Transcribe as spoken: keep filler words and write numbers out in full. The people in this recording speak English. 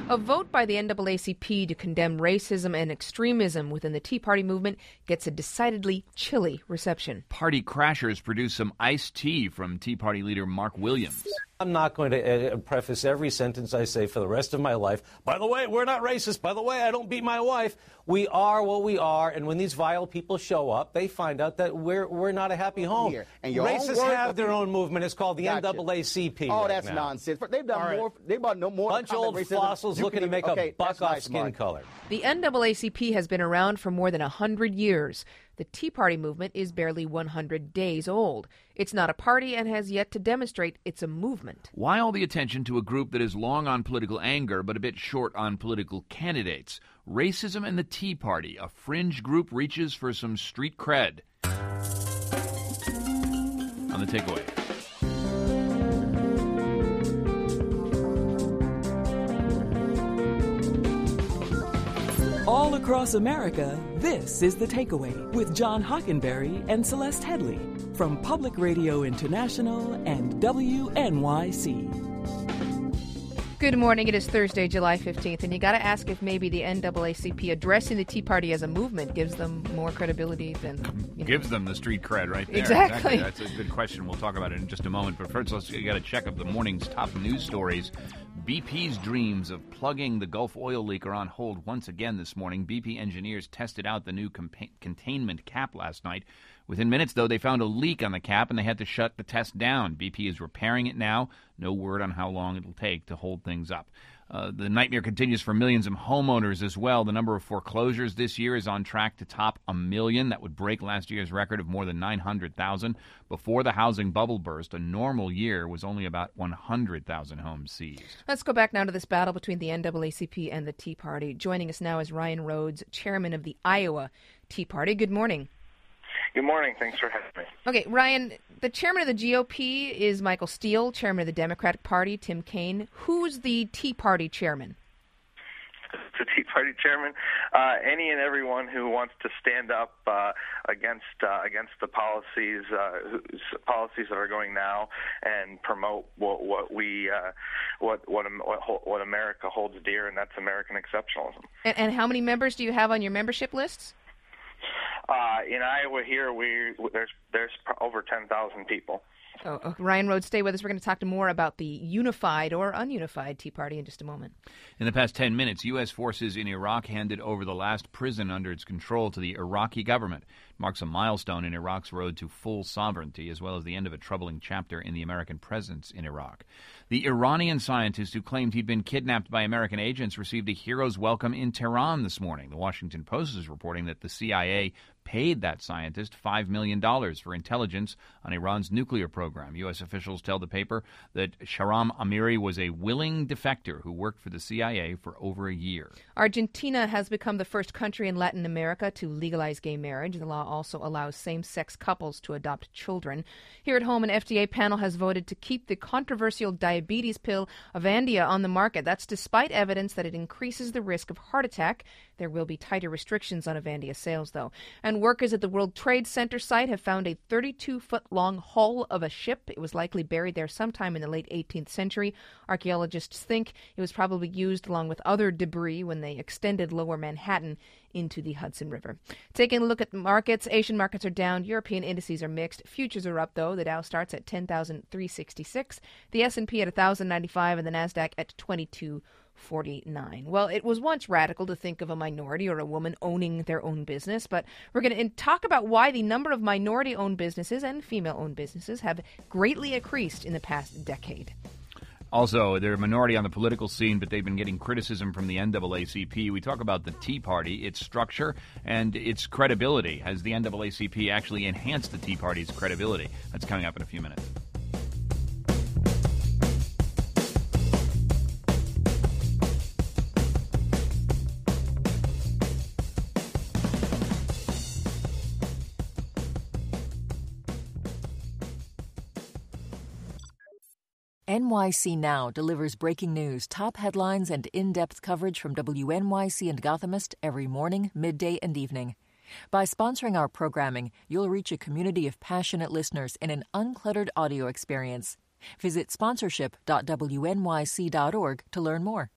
A vote by the N double A C P to condemn racism and extremism within the Tea Party movement gets a decidedly chilly reception. Party crashers produce some iced tea from Tea Party leader Mark Williams. I'm not going to uh, preface every sentence I say for the rest of my life. By the way, we're not racist. By the way, I don't beat my wife. We are what we are, and when these vile people show up, they find out that we're we're not a happy home. Here. And your Racists own have their own movement. It's called the gotcha. N double A C P. Oh, right that's now. nonsense. They've done right. more. They've done no more. Bunch of old racism. fossils You looking can to make okay, a buck that's off nice, skin Mark. color. The N double A C P has been around for more than one hundred years. The Tea Party movement is barely one hundred days old. It's not a party and has yet to demonstrate it's a movement. Why all the attention to a group that is long on political anger but a bit short on political candidates? Racism and the Tea Party, a fringe group, reaches for some street cred. On the takeaway. All across America, this is The Takeaway with John Hockenberry and Celeste Headley from Public Radio International and W N Y C. Good morning. It is Thursday, July fifteenth, and you got to ask if maybe the N double A C P addressing the Tea Party as a movement gives them more credibility than... You know. Gives them the street cred right there. Exactly. exactly. That's a good question. We'll talk about it in just a moment. But first, let's got to check up the morning's top news stories. B P's dreams of plugging the Gulf oil leak are on hold once again this morning. B P engineers tested out the new compa- containment cap last night. Within minutes, though, they found a leak on the cap and they had to shut the test down. B P is repairing it now. No word on how long it'll take to hold things up. Uh, the nightmare continues for millions of homeowners as well. The number of foreclosures this year is on track to top a million. That would break last year's record of more than nine hundred thousand. Before the housing bubble burst, a normal year was only about one hundred thousand homes seized. Let's go back now to this battle between the N double A C P and the Tea Party. Joining us now is Ryan Rhodes, chairman of the Iowa Tea Party. Good morning. Good morning. Thanks for having me. Okay, Ryan, the chairman of the G O P is Michael Steele, chairman of the Democratic Party, Tim Kaine. Who's the Tea Party chairman? The Tea Party chairman, uh, any and everyone who wants to stand up uh, against uh, against the policies uh, whose policies that are going now and promote what, what we uh, what what what what America holds dear, and that's American exceptionalism. And, and how many members do you have on your membership lists? Uh, in Iowa here, we there's there's over ten thousand people. Oh, oh, Ryan Rhodes, stay with us. We're going to talk more about the unified or ununified Tea Party in just a moment. In the past ten minutes, U S forces in Iraq handed over the last prison under its control to the Iraqi government. It marks a milestone in Iraq's road to full sovereignty, as well as the end of a troubling chapter in the American presence in Iraq. The Iranian scientist who claimed he'd been kidnapped by American agents received a hero's welcome in Tehran this morning. The Washington Post is reporting that the C I A paid that scientist five million dollars for intelligence on Iran's nuclear program. U S officials tell the paper that Shahram Amiri was a willing defector who worked for the C I A for over a year. Argentina has become the first country in Latin America to legalize gay marriage. The law also allows same-sex couples to adopt children. Here at home, an F D A panel has voted to keep the controversial diabetes pill Avandia on the market. That's despite evidence that it increases the risk of heart attack. There will be tighter restrictions on Avandia sales, though. And workers at the World Trade Center site have found a thirty-two foot long hull of a ship. It was likely buried there sometime in the late eighteenth century. Archaeologists think it was probably used along with other debris when they extended lower Manhattan into the Hudson River. Taking a look at the markets, Asian markets are down. European indices are mixed. Futures are up, though. The Dow starts at ten thousand three hundred sixty-six, the S and P at one thousand ninety-five, and the NASDAQ at twenty-two forty-nine. Well, it was once radical to think of a minority or a woman owning their own business, but we're going to talk about why the number of minority-owned businesses and female-owned businesses have greatly increased in the past decade. Also, they're a minority on the political scene, but they've been getting criticism from the N double A C P. We talk about the Tea Party, its structure, and its credibility. Has the N double A C P actually enhanced the Tea Party's credibility? That's coming up in a few minutes. N Y C Now delivers breaking news, top headlines, and in-depth coverage from W N Y C and Gothamist every morning, midday, and evening. By sponsoring our programming, you'll reach a community of passionate listeners in an uncluttered audio experience. Visit sponsorship dot W N Y C dot org to learn more.